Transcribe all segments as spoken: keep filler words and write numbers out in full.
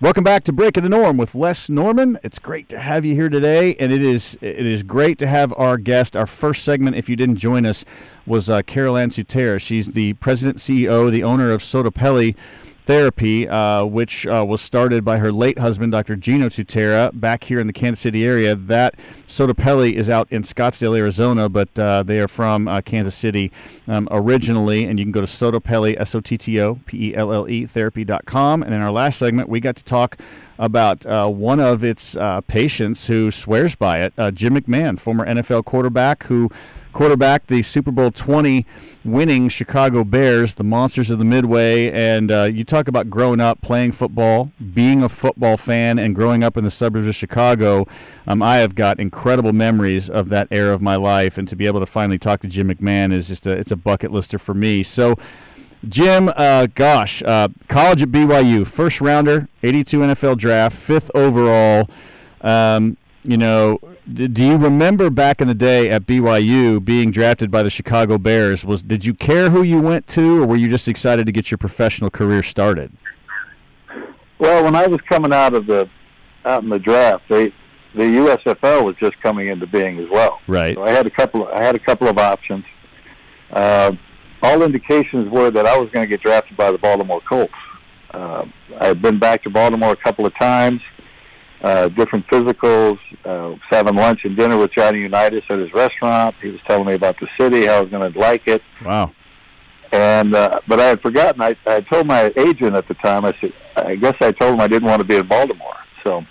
Welcome back to Breaking the Norm with Les Norman. It's great to have you here today, and it is it is great to have our guest. Our first segment, if you didn't join us, was uh, Carol Ann Sutera. She's the president, C E O, the owner of Sotopelli Therapy, uh, which uh, was started by her late husband, Doctor Gino Sutera, back here in the Kansas City area. That Sotopelli is out in Scottsdale, Arizona, but uh, they are from uh, Kansas City um, originally, and you can go to Sotopelli, S O T T O P E L L E, therapy dot com. And in our last segment, we got to talk about uh, one of its uh, patients who swears by it, uh, Jim McMahon, former N F L quarterback who quarterbacked the Super Bowl twenty winning Chicago Bears, the Monsters of the Midway. And uh, you talk about growing up playing football, being a football fan, and growing up in the suburbs of Chicago. Um, I have got incredible memories of that era of my life, and to be able to finally talk to Jim McMahon is just a, it's a bucket lister for me. So, Jim, uh, gosh, uh, college at B Y U, first rounder, eighty-two N F L draft, fifth overall. Um, you know, d- do you remember back in the day at B Y U being drafted by the Chicago Bears? Was did you care who you went to, or were you just excited to get your professional career started? Well, when I was coming out of the out in the draft, they, the U S F L was just coming into being as well. Right. So I had a couple. Of, I had a couple of options. Uh, all indications were that I was going to get drafted by the Baltimore Colts. Uh, I had been back to Baltimore a couple of times, uh, different physicals, uh, was having lunch and dinner with Johnny Unitas at his restaurant. He was telling me about the city, how I was going to like it. Wow. And uh, but I had forgotten. I, I had told my agent at the time. I said, I guess I told him I didn't want to be in Baltimore. So,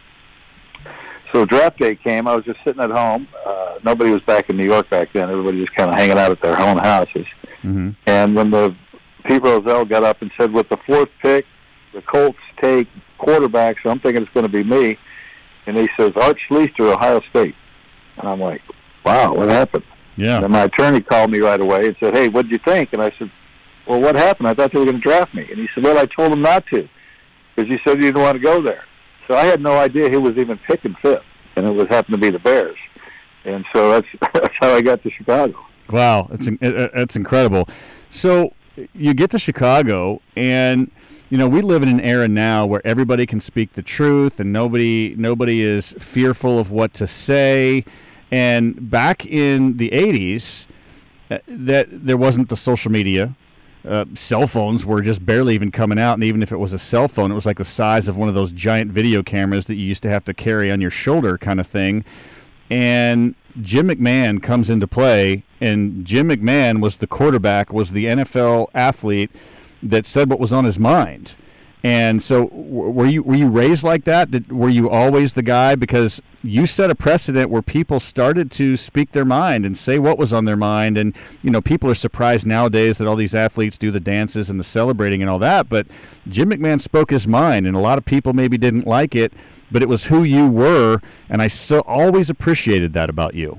so draft day came. I was just sitting at home. Uh, nobody was back in New York back then. Everybody was kind of hanging out at their own houses. Mm-hmm. And when the Pete Rozelle got up and said, with the fourth pick, the Colts take quarterback, so I'm thinking it's going to be me. And he says, Art Schlichter, Ohio State. And I'm like, wow, what happened? Yeah. And my attorney called me right away and said, hey, what did you think? And I said, well, what happened? I thought they were going to draft me. And he said, well, I told him not to because you said you didn't want to go there. So I had no idea he was even picking fifth, and it was happened to be the Bears. And so that's that's how I got to Chicago. Wow, it's it's incredible. So you get to Chicago, and you know we live in an era now where everybody can speak the truth, and nobody nobody is fearful of what to say. And back in the eighties, uh, that there wasn't the social media. Uh, cell phones were just barely even coming out, and even if it was a cell phone, it was like the size of one of those giant video cameras that you used to have to carry on your shoulder kind of thing. And Jim McMahon comes into play, and Jim McMahon was the quarterback, was the N F L athlete that said what was on his mind. And so were you were you raised like that? Did, were you always the guy? Because you set a precedent where people started to speak their mind and say what was on their mind. And, you know, people are surprised nowadays that all these athletes do the dances and the celebrating and all that. But Jim McMahon spoke his mind, and a lot of people maybe didn't like it, but it was who you were. And I so always appreciated that about you.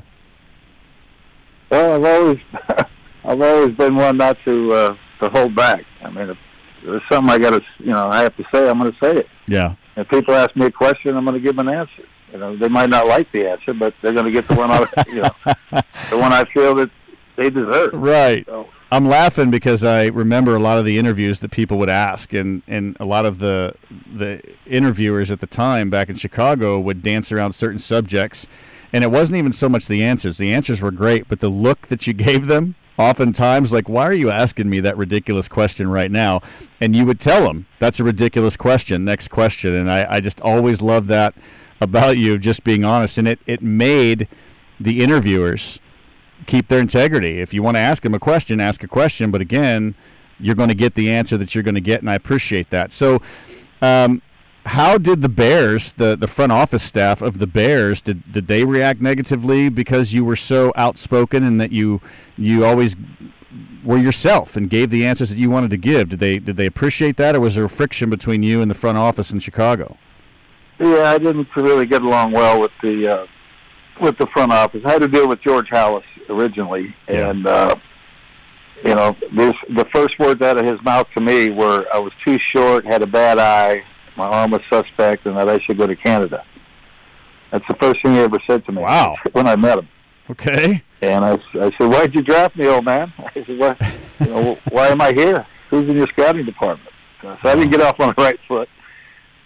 Well, I've always I've always been one not to uh, to hold back. I mean, if there's something I got to, you know, I have to say, I'm going to say it. Yeah. If people ask me a question, I'm going to give them an answer. You know, they might not like the answer, but they're going to get the one I, you know, the one I feel that they deserve. Right. So. I'm laughing because I remember a lot of the interviews that people would ask, and, and a lot of the the interviewers at the time back in Chicago would dance around certain subjects, and it wasn't even so much the answers. The answers were great, but the look that you gave them, oftentimes, like, why are you asking me that ridiculous question right now? And you would tell them, that's a ridiculous question, next question. And I, I just always loved that about you, just being honest. And it, it made the interviewers keep their integrity. If you want to ask them a question, ask a question. But again, you're going to get the answer that you're going to get, and I appreciate that. So um, how did the Bears, the, the front office staff of the Bears, did, did they react negatively because you were so outspoken and that you you always were yourself and gave the answers that you wanted to give? Did they did they appreciate that, or was there friction between you and the front office in Chicago? Yeah, I didn't really get along well with the uh, with the front office. I had to deal with George Halas originally, Yeah. and uh, you know, this, the first words out of his mouth to me were, "I was too short, had a bad eye, my arm was suspect, and that I should go to Canada." That's the first thing he ever said to me. Wow. When I met him. Okay. And I, I said, "Why'd you draft me, old man?" I said, "Why, you know, why am I here? Who's in your scouting department?" So I didn't get off on the right foot.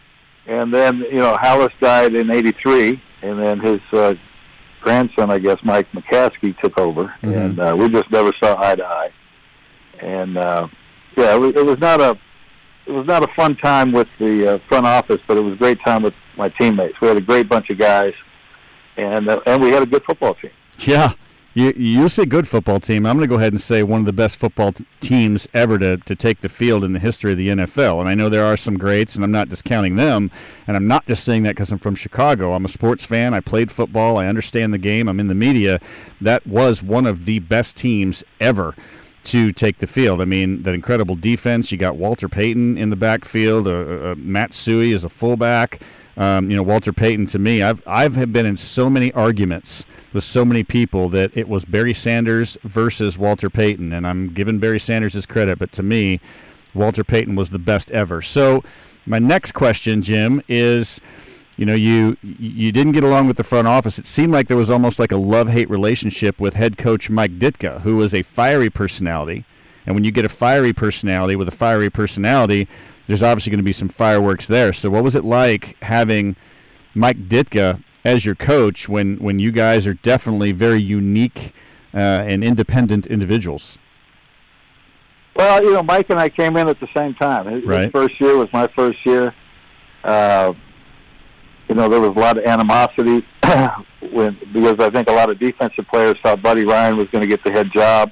And then, you know, Hallis died in eighty-three, and then his uh, grandson, I guess, Mike McCaskey, took over, mm-hmm. and uh, we just never saw eye to eye. And uh, yeah, it was, it was not a it was not a fun time with the uh, front office, but it was a great time with my teammates. We had a great bunch of guys, and uh, and we had a good football team. Yeah. You you say good football team. I'm going to go ahead and say one of the best football t- teams ever to, to take the field in the history of the N F L. And I know there are some greats, and I'm not discounting them. And I'm not just saying that because I'm from Chicago. I'm a sports fan. I played football. I understand the game. I'm in the media. That was one of the best teams ever to take the field. I mean, that incredible defense. You got Walter Payton in the backfield. Uh, uh, Matt Suhey is a fullback. Um, you know, Walter Payton, to me, I've I've been in so many arguments with so many people that it was Barry Sanders versus Walter Payton, and I'm giving Barry Sanders his credit, but to me, Walter Payton was the best ever. So my next question, Jim, is, you know, you you didn't get along with the front office. It seemed like there was almost like a love-hate relationship with head coach Mike Ditka, who was a fiery personality. And when you get a fiery personality with a fiery personality, there's obviously going to be some fireworks there. So what was it like having Mike Ditka as your coach when, when you guys are definitely very unique uh, and independent individuals? Well, you know, Mike and I came in at the same time. His, right. his first year was my first year. Uh, you know, there was a lot of animosity when, because I think a lot of defensive players thought Buddy Ryan was going to get the head job,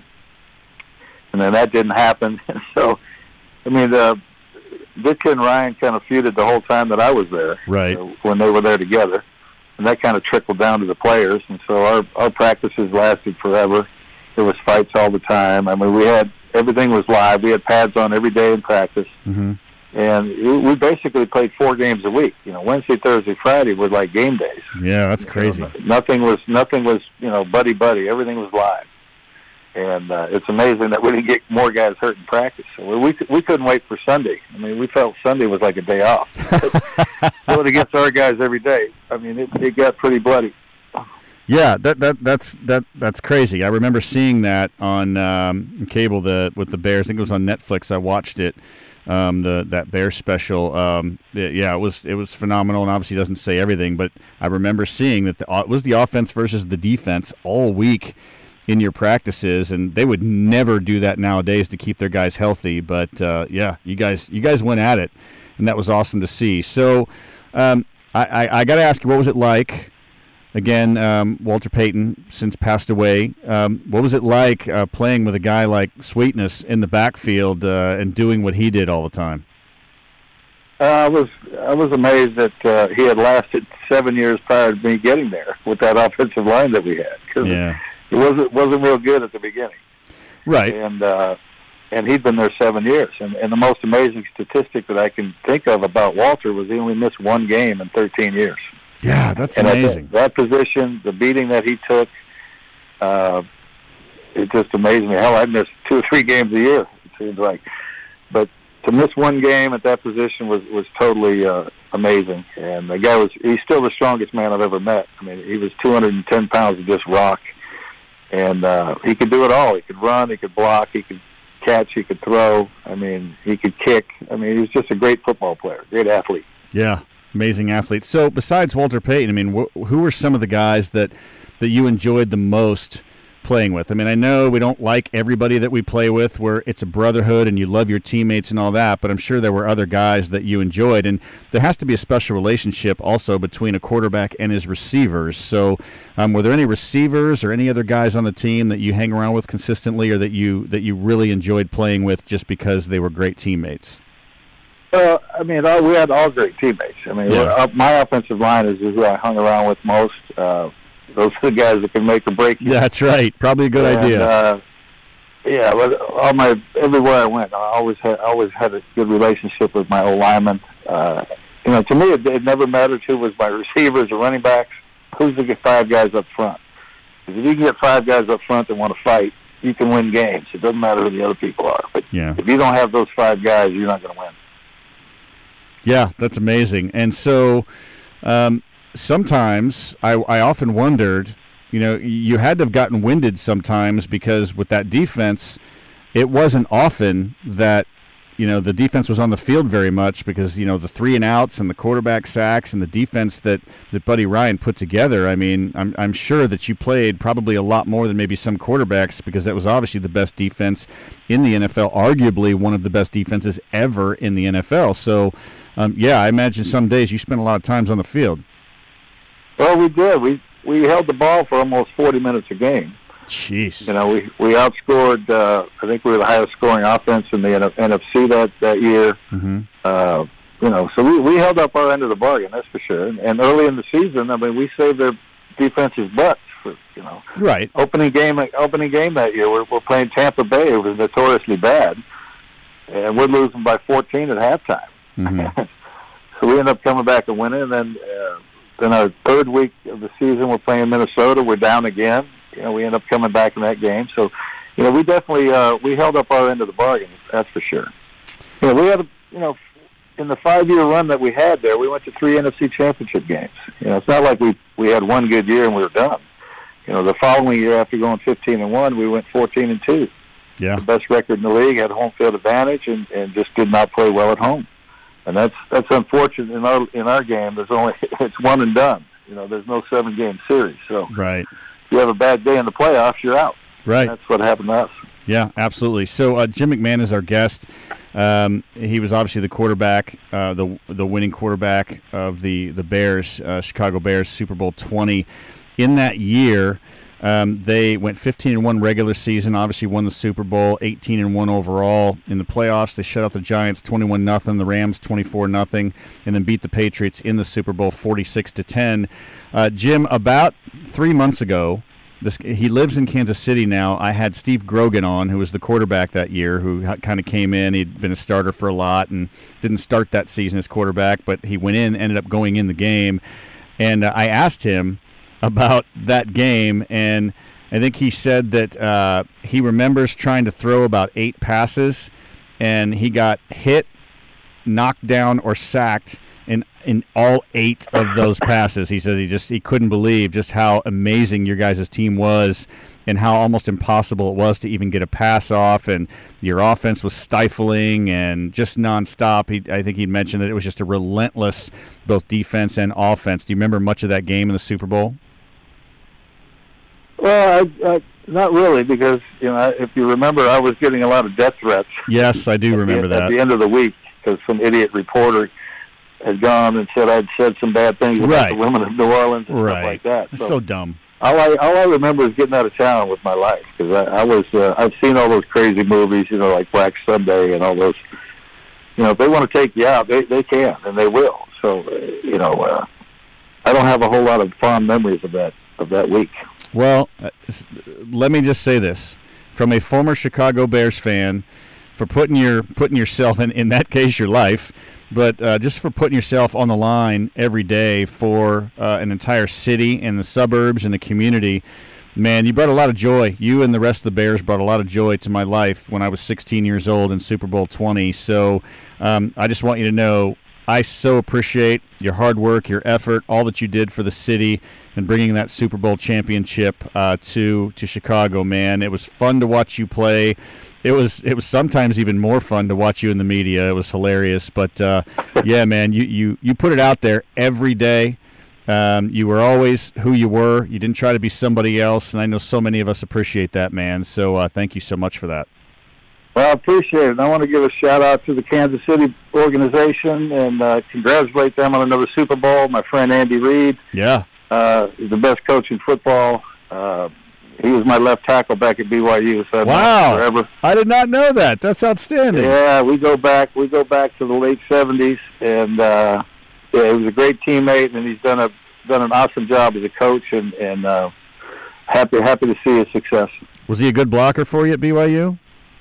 and then that didn't happen. And so, I mean, the Ditka and Ryan kind of feuded the whole time that I was there, right? Uh, when they were there together, and that kind of trickled down to the players. And so our our practices lasted forever. There was fights all the time. I mean, we had everything was live. We had pads on every day in practice, mm-hmm. and we basically played four games a week. You know, Wednesday, Thursday, Friday were like game days. Yeah, that's crazy. You know, nothing was nothing was you know buddy buddy. Everything was live. And uh, it's amazing that we didn't get more guys hurt in practice. So we we couldn't wait for Sunday. I mean, we felt Sunday was like a day off. Going against our guys every day. I mean, it, it got pretty bloody. Yeah, that that that's that that's crazy. I remember seeing that on um, cable the with the Bears. I think it was on Netflix. I watched it. Um, the that Bears special. Um, it, yeah, it was it was phenomenal, and obviously doesn't say everything, but I remember seeing that the, it was the offense versus the defense all week in your practices, and they would never do that nowadays to keep their guys healthy. But uh, yeah, you guys, you guys went at it, and that was awesome to see. So um, I, I, I got to ask you, what was it like? Again, um, Walter Payton since passed away. Um, what was it like uh, playing with a guy like Sweetness in the backfield uh, and doing what he did all the time? Uh, I was I was amazed that uh, he had lasted seven years prior to me getting there with that offensive line that we had. Cause yeah. It wasn't wasn't real good at the beginning, right? And uh, and he'd been there seven years. And, and the most amazing statistic that I can think of about Walter was he only missed one game in thirteen years. Yeah, that's and amazing. That, that position, the beating that he took, uh, it just amazed me. Hell, I missed two or three games a year. It seems like, but to miss one game at that position was was totally uh, amazing. And the guy was—he's still the strongest man I've ever met. I mean, he was two hundred ten pounds of just rock. And uh, he could do it all. He could run, he could block, he could catch, he could throw. I mean, he could kick. I mean, he was just a great football player, great athlete. Yeah, amazing athlete. So besides Walter Payton, I mean, wh- who were some of the guys that, that you enjoyed the most playing with? I mean, I know we don't like everybody that we play with where it's a brotherhood and you love your teammates and all that, but I'm sure there were other guys that you enjoyed. And there has to be a special relationship also between a quarterback and his receivers. So um, were there any receivers or any other guys on the team that you hang around with consistently or that you that you really enjoyed playing with just because they were great teammates? Well, I mean, all, we had all great teammates. I mean, yeah. my offensive line is who I hung around with most. Uh, Those are the guys that can make or break you. That's right. Probably a good and, idea. Uh, yeah, but all my everywhere I went, I always had always had a good relationship with my old linemen. Uh, you know, to me, it, it never mattered who was my receivers or running backs. Who's to get five guys up front? Because if you can get five guys up front that want to fight, you can win games. It doesn't matter who the other people are. But yeah. if you don't have those five guys, you're not going to win. Yeah, that's amazing. And so. Um, Sometimes I, I often wondered, you know, you had to have gotten winded sometimes because with that defense, it wasn't often that you know, the defense was on the field very much because, you know, the three and outs and the quarterback sacks and the defense that, that Buddy Ryan put together. I mean, I'm I'm sure that you played probably a lot more than maybe some quarterbacks because that was obviously the best defense in the N F L, arguably one of the best defenses ever in the N F L. So, um, yeah, I imagine some days you spent a lot of times on the field. Well, we did. We we held the ball for almost forty minutes a game. Jeez. You know, we we outscored. Uh, I think we were the highest scoring offense in the N F C that that year. Mm-hmm. Uh, you know, so we, we held up our end of the bargain, that's for sure. And early in the season, I mean, we saved their defense's butts for, you know, right. Opening game, opening game that year, we're, we're playing Tampa Bay. It was notoriously bad, and we're losing by fourteen at halftime. Mm-hmm. So we end up coming back and winning. And then, uh, then our third week of the season, we're playing Minnesota. We're down again. You know, we end up coming back in that game. So, you know, we definitely uh, we held up our end of the bargain. That's for sure. You know, we had, a, you know, in the five-year run that we had there, we went to three N F C championship games. You know, it's not like we we had one good year and we were done. You know, the following year after going fifteen and one, we went fourteen and two. Yeah, the best record in the league, had home field advantage, and, and just did not play well at home. And that's that's unfortunate in our in our game. There's only it's one and done. You know, there's no seven-game series. So right. you have a bad day in the playoffs, you're out. Right. And that's what happened to us. Yeah, absolutely. So uh, Jim McMahon is our guest. Um, he was obviously the quarterback, uh, the the winning quarterback of the the Bears, uh, Chicago Bears, Super Bowl twenty. In that year, um, they went fifteen and one regular season. Obviously, won the Super Bowl, eighteen and one overall. In the playoffs, they shut out the Giants twenty-one nothing, the Rams twenty-four nothing, and then beat the Patriots in the Super Bowl forty-six to ten. Uh, Jim, about three months ago. This, he lives in Kansas City now. I had Steve Grogan on, who was the quarterback that year, who kind of came in. He'd been a starter for a lot and didn't start that season as quarterback, but he went in, ended up going in the game. And uh, I asked him about that game, and I think he said that uh, he remembers trying to throw about eight passes, and he got hit, knocked down, or sacked in in all eight of those passes. He said he just he couldn't believe just how amazing your guys' team was and how almost impossible it was to even get a pass off, and your offense was stifling and just nonstop. He, I think he mentioned that it was just a relentless both defense and offense. Do you remember much of that game in the Super Bowl? Well, I, I, not really, because you know, if you remember, I was getting a lot of death threats. Yes, I do remember the, that. At the end of the week, because some idiot reporter had gone and said I'd said some bad things about right. the women of New Orleans and right. stuff like that. So, so dumb. All I all I remember is getting out of town with my life, because I, I was uh, I've seen all those crazy movies, you know, like Black Sunday and all those. You know, if they want to take you out, they they can and they will. So uh, you know, uh, I don't have a whole lot of fond memories of that of that week. Well, uh, let me just say this from a former Chicago Bears fan, for putting your putting yourself in in that case your life. But uh, just for putting yourself on the line every day for uh, an entire city and the suburbs and the community, man, you brought a lot of joy. You and the rest of the Bears brought a lot of joy to my life when I was sixteen years old in Super Bowl twenty. So um, I just want you to know I so appreciate your hard work, your effort, all that you did for the city and bringing that Super Bowl championship uh, to to Chicago, man. It was fun to watch you play. It was it was sometimes even more fun to watch you in the media. It was hilarious. But, uh, yeah, man, you, you, you put it out there every day. Um, you were always who you were. You didn't try to be somebody else, and I know so many of us appreciate that, man. So uh, thank you so much for that. Well, I appreciate it. And I want to give a shout-out to the Kansas City organization and uh, congratulate them on another Super Bowl. My friend Andy Reid. Yeah. Uh, he's the best coach in football. Uh, he was my left tackle back at B Y U. So wow. Forever. I did not know that. That's outstanding. Yeah, we go back. We go back to the late seventies, and uh, yeah, he was a great teammate, and he's done a done an awesome job as a coach, and and uh, happy happy to see his success. Was he a good blocker for you at B Y U?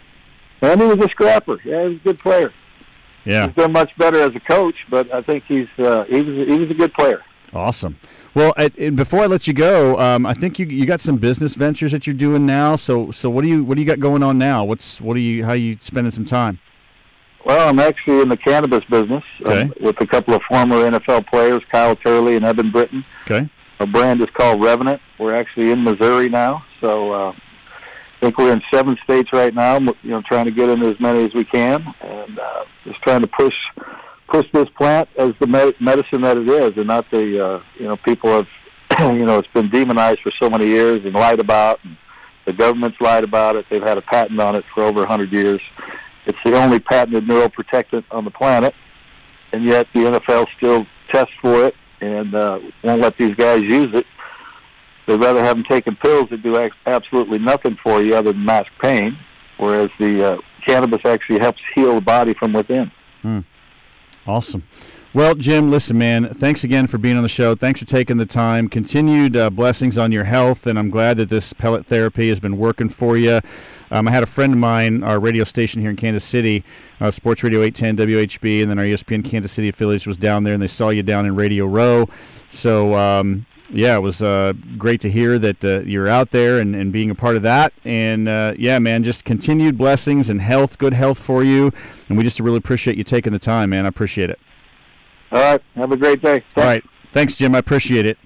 And he was a scrapper. Yeah, he was a good player. Yeah, he's done much better as a coach, but I think he's uh, he was he was a good player. Awesome. Well, I, and before I let you go, um, I think you you got some business ventures that you're doing now. So so what do you what do you got going on now? What's what are you how are you spending some time? Well, I'm actually in the cannabis business okay. um, with a couple of former N F L players, Kyle Turley and Evan Britton. Okay. Our brand is called Revenant. We're actually in Missouri now, so uh, think we're in seven states right now. You know, trying to get into as many as we can, and uh, just trying to push push this plant as the med- medicine that it is, and not the uh, you know people have you know it's been demonized for so many years and lied about. And the government's lied about it. They've had a patent on it for over a hundred years. It's the only patented neuroprotectant on the planet, and yet the N F L still tests for it and uh, won't let these guys use it. They'd rather have them taking pills that do absolutely nothing for you other than mask pain, whereas the uh, cannabis actually helps heal the body from within. Hmm. Awesome. Well, Jim, listen, man, thanks again for being on the show. Thanks for taking the time. Continued uh, blessings on your health, and I'm glad that this pellet therapy has been working for you. Um, I had a friend of mine, our radio station here in Kansas City, uh, Sports Radio eight ten W H B, and then our E S P N Kansas City affiliates was down there, and they saw you down in Radio Row. So, um, yeah, it was uh, great to hear that uh, you're out there and, and being a part of that. And, uh, yeah, man, just continued blessings and health, good health for you. And we just really appreciate you taking the time, man. I appreciate it. All right. Have a great day. Thanks. All right. Thanks, Jim. I appreciate it.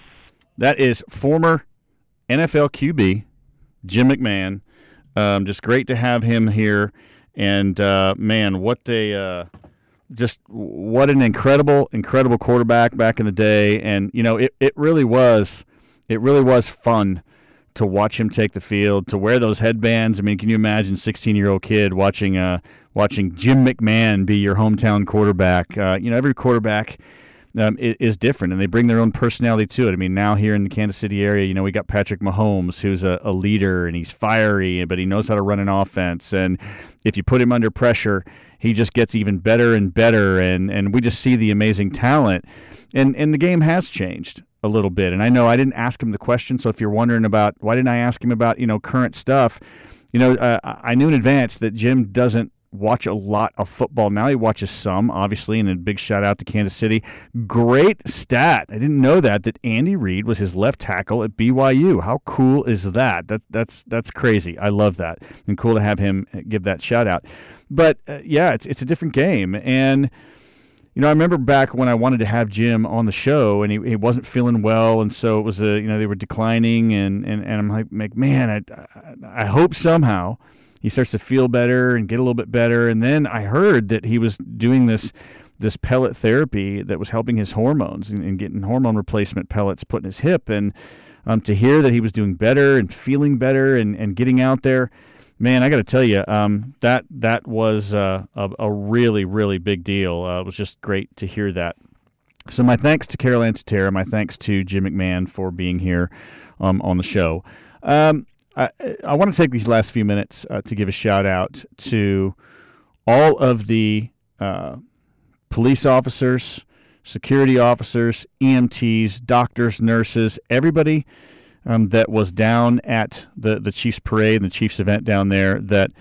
That is former N F L Q B, Jim McMahon. Um, just great to have him here. And, uh, man, what a uh, just what an incredible, incredible quarterback back in the day. And, you know, it, it really was it really was fun to watch him take the field, to wear those headbands. I mean, can you imagine a sixteen-year-old kid watching uh, watching Jim McMahon be your hometown quarterback? Uh, you know, every quarterback um, is, is different, and they bring their own personality to it. I mean, now here in the Kansas City area, you know, we got Patrick Mahomes, who's a, a leader, and he's fiery, but he knows how to run an offense. And if you put him under pressure, he just gets even better and better, and, and we just see the amazing talent. And, and the game has changed a little bit. And I know I didn't ask him the question, so if you're wondering about why didn't I ask him about, you know, current stuff, you know, uh, I knew in advance that Jim doesn't watch a lot of football now. He watches some, obviously, and a big shout out to Kansas City. Great stat. I didn't know that, that Andy Reid was his left tackle at B Y U. How cool is that? That's that's that's crazy. I love that. And cool to have him give that shout out. But uh, yeah, it's it's a different game. And you know, I remember back when I wanted to have Jim on the show, and he, he wasn't feeling well, and so it was a, you know, they were declining, and, and, and I'm like, like man, I, I hope somehow he starts to feel better and get a little bit better. And then I heard that he was doing this this pellet therapy that was helping his hormones and, and getting hormone replacement pellets put in his hip, and um, to hear that he was doing better and feeling better and, and getting out there, man, I got to tell you, um, that that was uh, a, a really, really big deal. Uh, it was just great to hear that. So my thanks to Carol Ann Tutera, my thanks to Jim McMahon for being here um, on the show. Um, I, I want to take these last few minutes uh, to give a shout-out to all of the uh, police officers, security officers, E M Ts, doctors, nurses, everybody Um, that was down at the, the Chiefs parade and the Chiefs event down there that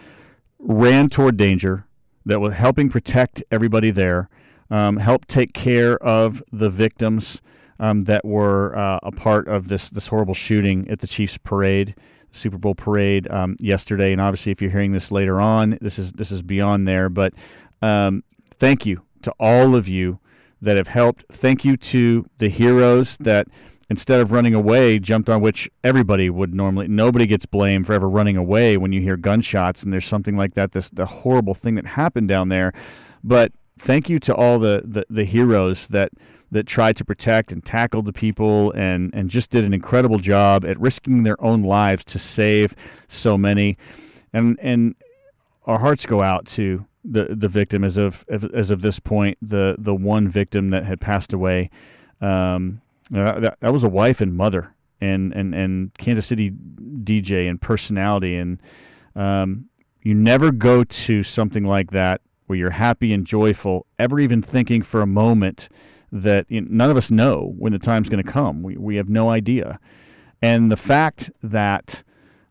ran toward danger, that was helping protect everybody there, um, helped take care of the victims um, that were uh, a part of this this horrible shooting at the Chiefs parade, Super Bowl parade um, yesterday. And obviously, if you're hearing this later on, this is this is beyond there. But um, thank you to all of you that have helped. Thank you to the heroes that, instead of running away, jumped on, which everybody would normally. Nobody gets blamed for ever running away when you hear gunshots and there's something like that, this the horrible thing that happened down there. But thank you to all the, the, the heroes that that tried to protect and tackle the people and, and just did an incredible job at risking their own lives to save so many. And and our hearts go out to the, the victim as of as of this point, the the one victim that had passed away. Um, Uh, that, that was a wife and mother and, and, and Kansas City D J and personality. And um, you never go to something like that where you're happy and joyful, ever even thinking for a moment that, you know, none of us know when the time's going to come. We, we have no idea. And the fact that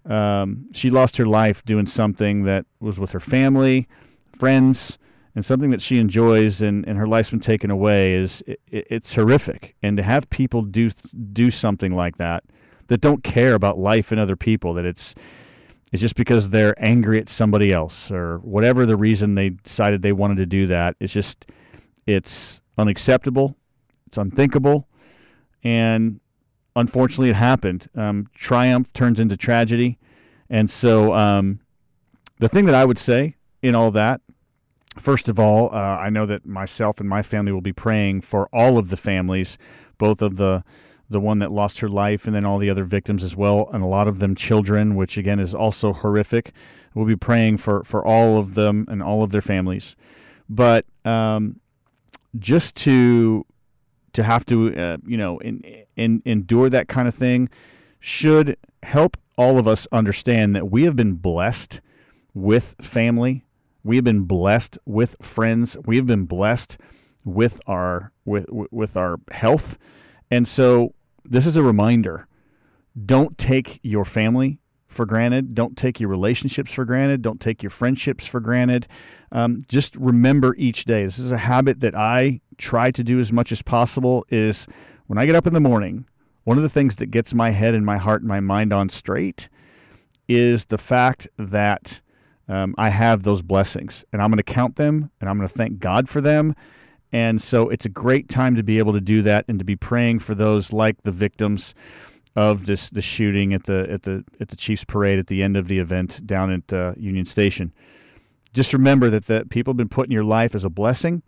um, she lost her life doing something that was with her family, friends, and something that she enjoys, and, and her life's been taken away, is it, it's horrific. And to have people do do something like that, that don't care about life and other people, that it's it's just because they're angry at somebody else or whatever the reason they decided they wanted to do that. It's just, it's unacceptable. It's unthinkable. And unfortunately, it happened. Um, triumph turns into tragedy. And so um, the thing that I would say in all that, first of all, uh, I know that myself and my family will be praying for all of the families, both of the the one that lost her life and then all the other victims as well, and a lot of them children, which again is also horrific. We'll be praying for, for all of them and all of their families. But um, just to to have to uh, you know in, in, endure that kind of thing should help all of us understand that we have been blessed with family. We have been blessed with friends. We have been blessed with our with with our health. And so this is a reminder. Don't take your family for granted. Don't take your relationships for granted. Don't take your friendships for granted. Um, just remember each day. This is a habit that I try to do as much as possible is when I get up in the morning, one of the things that gets my head and my heart and my mind on straight is the fact that um, I have those blessings, and I'm going to count them, and I'm going to thank God for them. And so it's a great time to be able to do that and to be praying for those like the victims of this the shooting at the at the at the Chiefs Parade at the end of the event down at uh, Union Station. Just remember that the people have been put in your life as a blessing.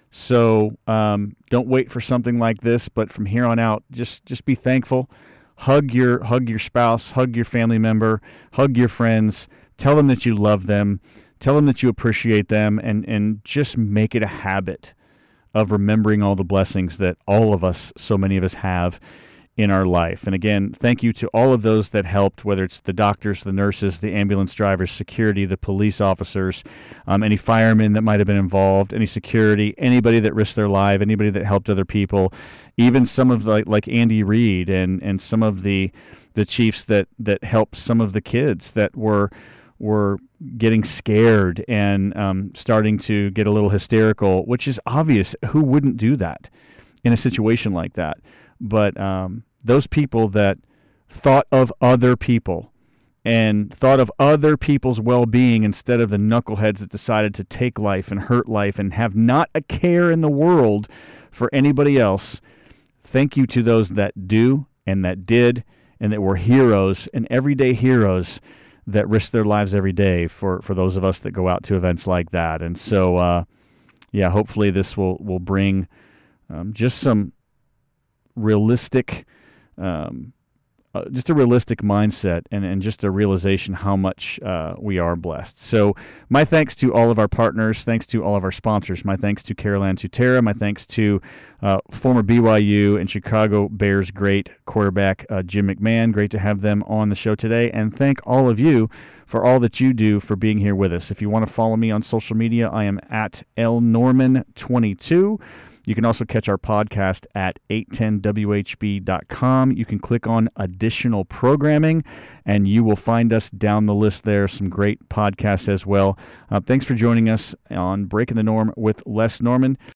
So um, don't wait for something like this, but from here on out, just just be thankful. Hug your hug your spouse, hug your family member, hug your friends. Tell them that you love them. Tell them that you appreciate them, and and just make it a habit of remembering all the blessings that all of us, so many of us have in our life. And again, thank you to all of those that helped, whether it's the doctors, the nurses, the ambulance drivers, security, the police officers, um, any firemen that might have been involved, any security, anybody that risked their life, anybody that helped other people, even some of the, like, like Andy Reid and, and some of the the chiefs that, that helped some of the kids that were were getting scared and um, starting to get a little hysterical, which is obvious. Who wouldn't do that in a situation like that? But um, those people that thought of other people and thought of other people's well-being instead of the knuckleheads that decided to take life and hurt life and have not a care in the world for anybody else, thank you to those that do and that did and that were heroes and everyday heroes that risk their lives every day for, for those of us that go out to events like that. And so, uh, yeah, hopefully this will, will bring um, just some realistic, um, uh, just a realistic mindset and, and just a realization how much uh, we are blessed. So my thanks to all of our partners. Thanks to all of our sponsors. My thanks to Carolan Tutera. My thanks to uh, former B Y U and Chicago Bears great quarterback uh, Jim McMahon. Great to have them on the show today. And thank all of you for all that you do for being here with us. If you want to follow me on social media, I am at L Norman twenty-two. You can also catch our podcast at eight ten W H B dot com. You can click on additional programming, and you will find us down the list there. Some great podcasts as well. Uh, thanks for joining us on Breaking the Norm with Les Norman.